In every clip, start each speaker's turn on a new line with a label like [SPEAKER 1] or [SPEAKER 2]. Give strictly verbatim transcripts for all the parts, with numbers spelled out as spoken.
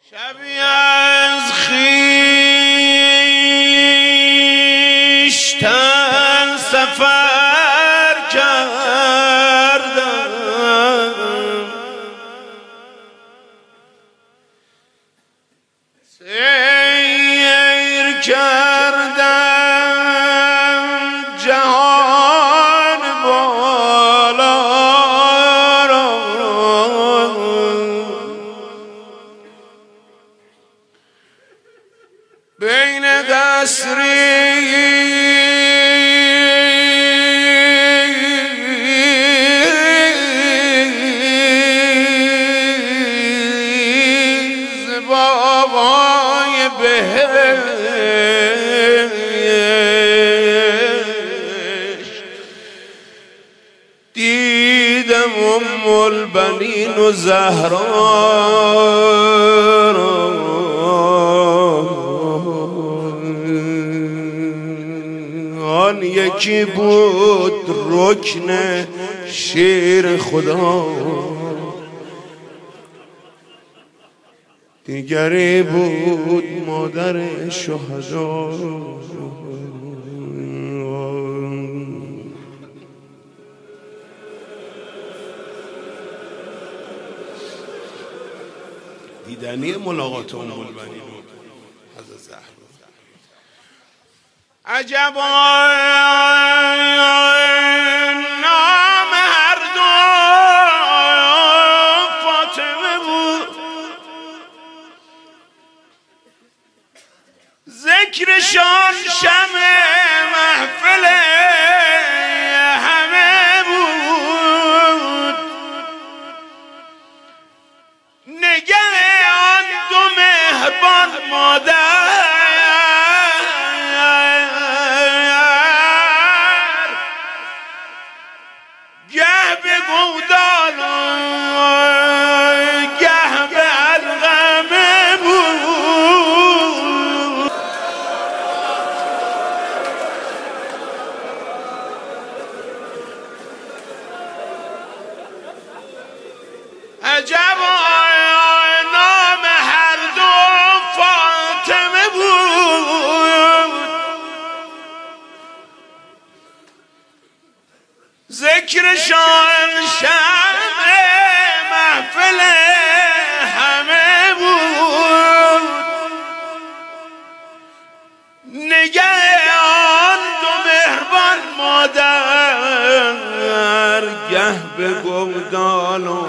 [SPEAKER 1] شبی از خویشتن سفر کردم، سیر کردم جهان بالا را، بین قصری بابای بهشت دیدم ام البنین و زهرا را، آن یکی بود رکن شیر خدا، دیگری بود مادر شهدا. دیدنی ملاقات ام البنین حضرت زهرا. عجبا نام هر دو فاطمه بود، ذکرشان شمع محفل همه بود، نگه آن دو مهربان مادر گه به گودال گه به علقمه بود. عجب نام هر دو فاطمه بود، ذکرشان شمع محفل همه بود، نگه آن دو مهربان مادر گه به گودال و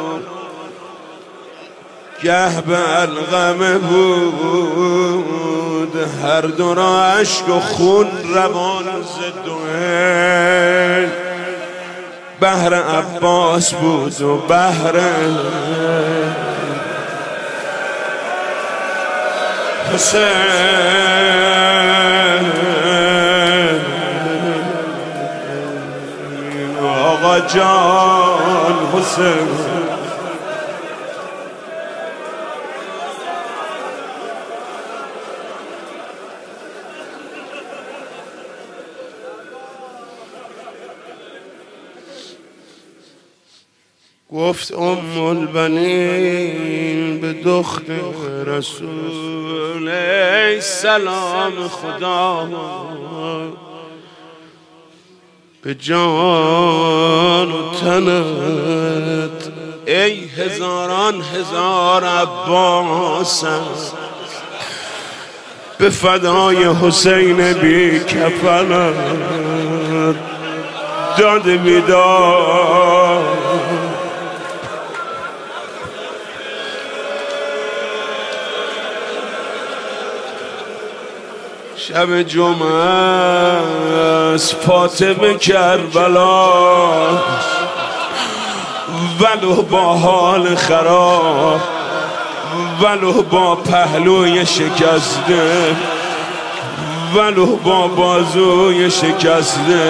[SPEAKER 1] گه به علقمه بود، هر دو را اشک و خون روان ز دوئل بهر عباس بود و بهر حسین. آقا جان حسین گفت ام البنین به دختر رسول ای سلام خدا به جان و تنت، ای هزاران هزار عباس به فدای حسین بی کفنت داد بیدار. شب جمعه از فاطمه کربلا، ولو با حال خراب، ولو با پهلوی شکسته، ولو با بازوی شکسته،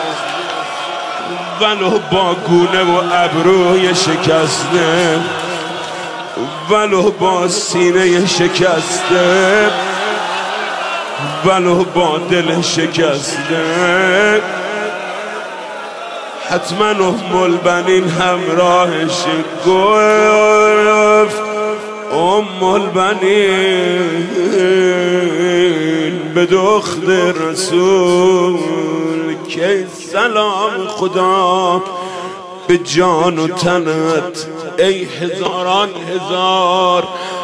[SPEAKER 1] ولو با گونه و ابروی شکسته، ولو با سینه شکسته، ولو با دل شکسته، حتما ام البنین همراهش گفت ام البنین به دختر رسول که سلام خدا به جان و تنت ای هزاران هزار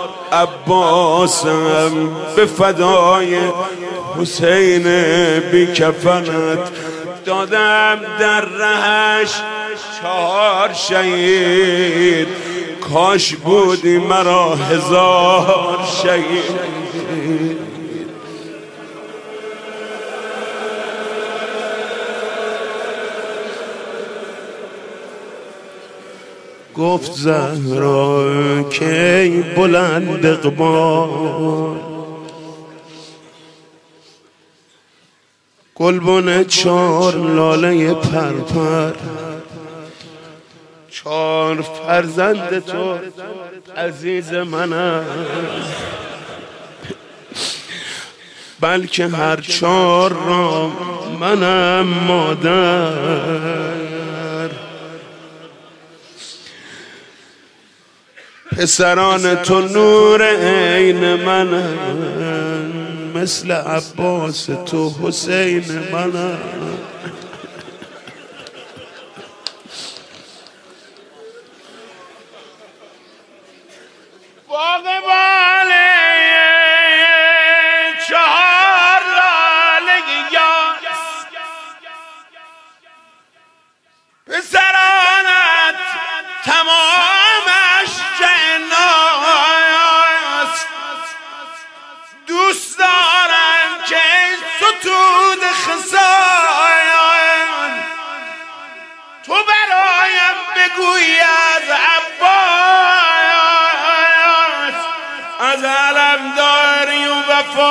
[SPEAKER 1] عباسم به فدای حسین بی کفنت دادم در رهش چهار شهید کاش بودی مرا هزار شهید گفت زهرا که بلند اقبال گلبن چار لاله پرپر چار فرزند تو عزیز من است بلکه هر چار را منم مادر پسران تو نور عین من مثل عباس تو حسین من باغبان چهار لاله یاس پسرانت تمامش جناس دوست دارم که ستود خزایان تو برایم بگویی از عباس از علمداری و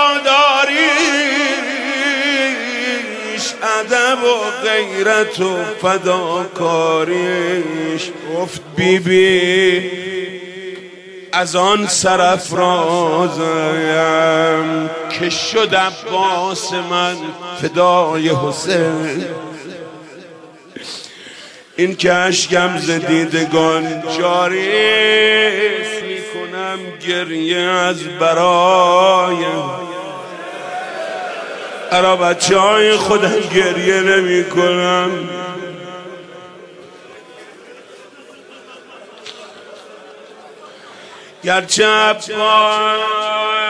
[SPEAKER 1] وفاداریش ادب و غیرت و فداکاریش گفت بی بی از آن سرافرازم که شد عباس من فدای حسین این که اشکم ز دیدگان جاری میکنم گریه از برای ارا بچه های خودم گریه نمی کنم گرچه عباس